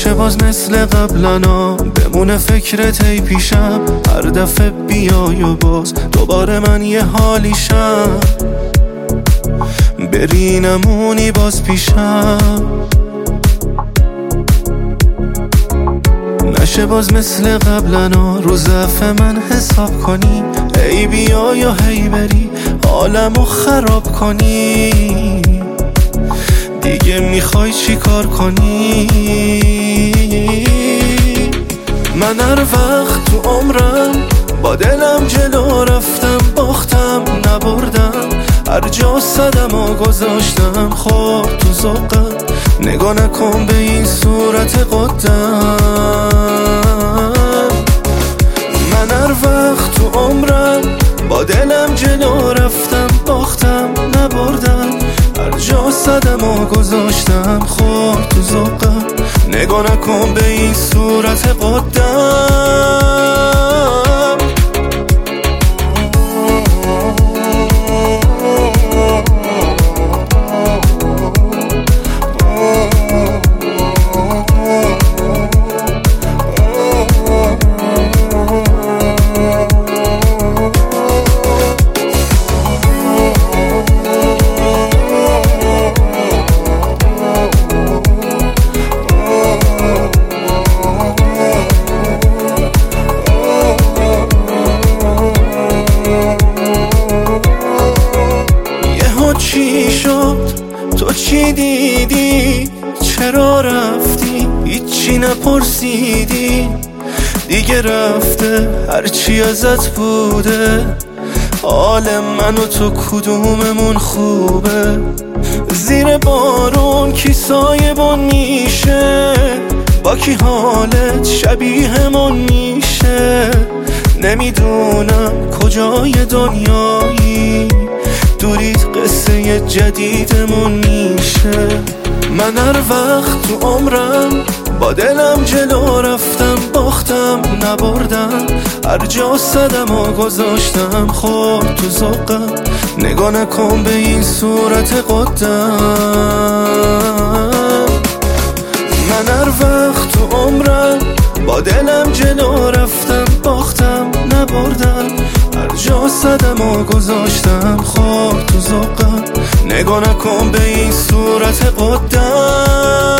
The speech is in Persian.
نشه باز مثل قبلنا بمونه فکرت ای پیشم، هر دفعه بیای و باز دوباره من یه حالیشم، بری نمونی باز پیشم. نشه باز مثل قبلنا رو ضعف من حساب کنی، هی بیای یا هی بری حالمو خراب کنی، دیگه میخوای چی کار کنی؟ من هر وقت تو عمرم با دلم جلو رفتم، باختم نبردم، هر جا صدم و گذاشتم خورد تو ذوقم، نگاه نکن به این صورت قدم. من هر وقت تو عمرم با دلم جلو رفتم، باختم نبردم، هر جا صدم و گذاشتم خورد تو ذوقم، نگاه نکن به این صورت قدم. چی شد؟ تو چی دیدی؟ چرا رفتی؟ هیچی نپرسیدی؟ دیگه رفته هرچی ازت بوده، حال من و تو کدوممون خوبه؟ زیر بارون کی سایبون میشه؟ با کی حالت شبیهمون میشه؟ نمیدونم کجای دنیایی، دوریت قصه جدیدمون میشه. من هر وقت تو عمرم با دلم جلو رفتم، باختم نبردم، هر جا صدم و گذاشتم خورد تو ذوقم، نگاه نکن به این صورت قدم. من هر وقت تو عمرم با دلم جلو رفتم، باختم نبردم، هر جا صدم و گذاشتم خورد تو ذوقم، نگاه نکن به این صورت قدم.